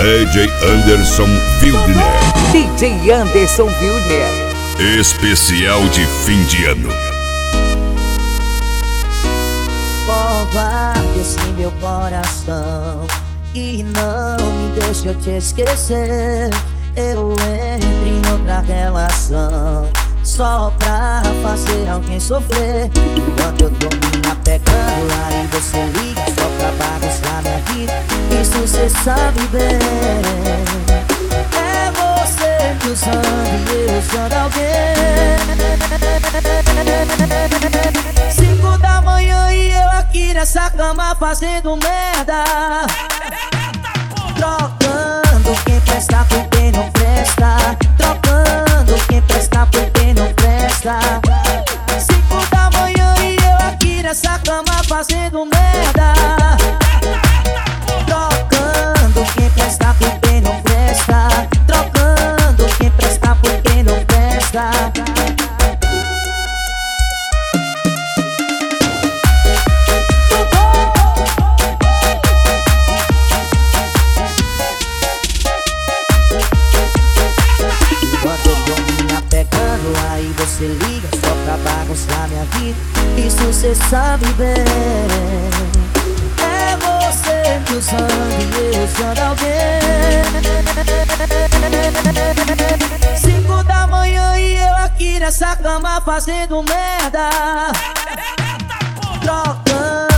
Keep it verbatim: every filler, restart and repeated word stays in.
D J Anderson Wildner. D J Anderson Wildner. Especial de fim de ano. Covarde em meu coração e não me deixe eu te esquecer. Eu entro em outra relação só pra fazer alguém sofrer. Enquanto eu tô me apegando, aí você liga só pra bagunçar minha vida. Isso cê sabe bem. É você me usando e eu usando alguém. Cinco da manhã e eu aqui nessa cama fazendo merda, trocando quem presta por quem não presta, trocando quem presta por quem não presta. Cinco da manhã e eu aqui nessa cama fazendo merda, trocando quem presta por quem não presta, trocando quem presta por quem não presta. Aí você liga só pra bagunçar minha vida. Isso cê sabe bem. É você me usando e eu usando alguém. Cinco da manhã e eu aqui nessa cama fazendo merda, trocando